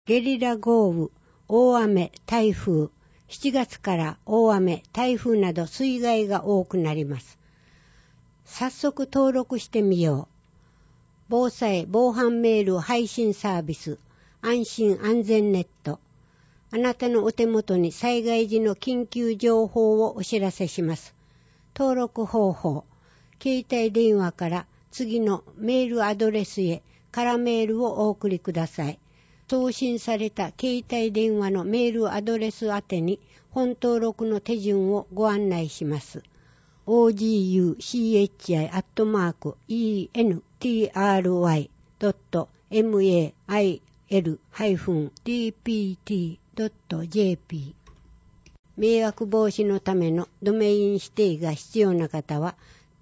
ゲリラ豪雨、大雨、台風。7月から大雨、台風など水害が多くなります。早速登録してみよう。防災・防犯メール配信サービス、安心安全ネット。あなたのお手元に災害時の緊急情報をお知らせします。登録方法。携帯電話から次のメールアドレスへ空メールをお送りください。送信された携帯電話のメールアドレス宛てに本登録の手順をご案内します。ogUCHI@entry-mail-tpt.jp 迷惑防止のためのドメイン指定が必要な方は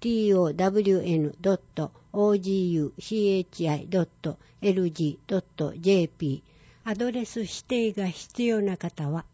town.oguchi.lg.jp アドレス指定が必要な方は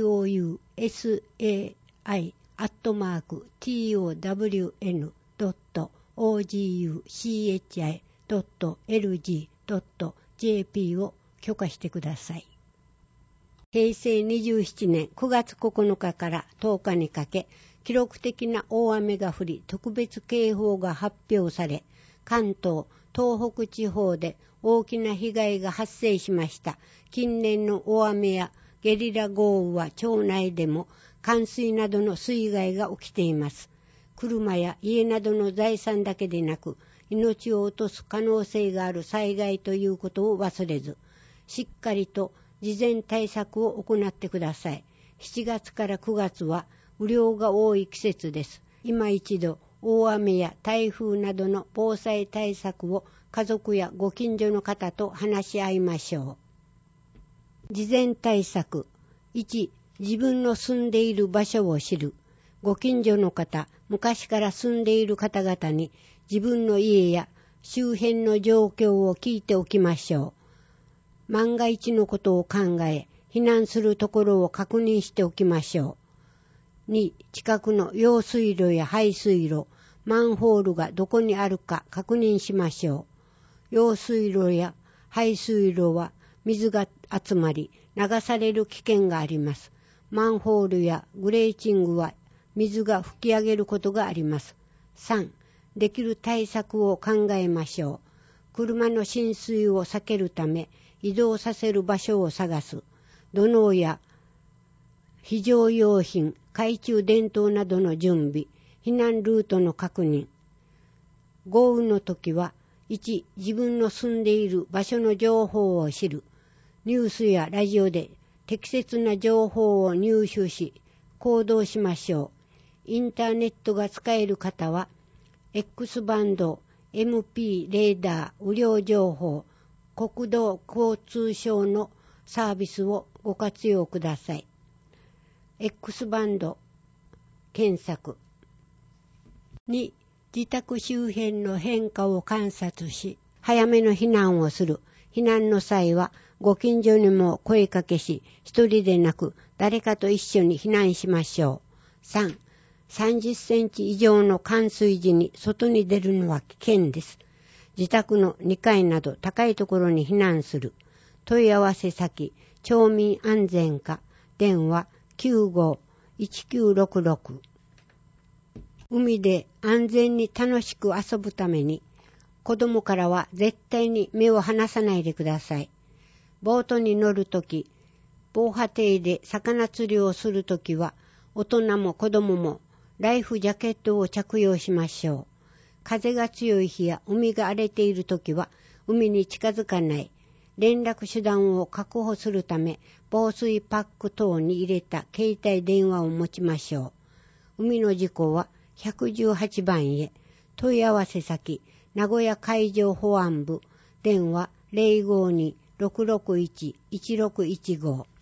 pousai@town.oguchi.lg.jp を許可してください。平成27年9月9日から10日にかけ、記録的な大雨が降り、特別警報が発表され、関東、東北地方で大きな被害が発生しました。近年の大雨やゲリラ豪雨は町内でも冠水などの水害が起きています。車や家などの財産だけでなく、命を落とす可能性がある災害ということを忘れず、しっかりと事前対策を行ってください。7月から9月は雨量が多い季節です。今一度大雨や台風などの防災対策を家族やご近所の方と話し合いましょう。事前対策。1、自分の住んでいる場所を知る。ご近所の方、昔から住んでいる方々に自分の家や周辺の状況を聞いておきましょう。万が一のことを考え、避難するところを確認しておきましょう。2、近くの用水路や排水路、マンホールがどこにあるか確認しましょう。用水路や排水路は水が集まり、流される危険があります。マンホールやグレーチングは水が吹き上げることがあります。3、できる対策を考えましょう。車の浸水を避けるため、移動させる場所を探す。土のうや非常用品、懐中電灯などの準備、避難ルートの確認。豪雨の時は、1、自分の住んでいる場所の情報を知る。ニュースやラジオで適切な情報を入手し、行動しましょう。インターネットが使える方は、X バンド、MP レーダー、雨量情報、国土交通省のサービスをご活用ください。X バンド検索。2、自宅周辺の変化を観察し、早めの避難をする。避難の際は、ご近所にも声かけし、一人でなく誰かと一緒に避難しましょう。3、30センチ以上の冠水時に外に出るのは危険です。自宅の2階など高いところに避難する。問い合わせ先、町民安全課、電話 95-1966。海で安全に楽しく遊ぶために、子供からは絶対に目を離さないでください。ボートに乗るとき、防波堤で魚釣りをするときは、大人も子供もライフジャケットを着用しましょう。風が強い日や海が荒れているときは海に近づかない。連絡手段を確保するため防水パック等に入れた携帯電話を持ちましょう。海の事故は118番へ。問い合わせ先、名古屋海上保安部、電話 052-661-1615。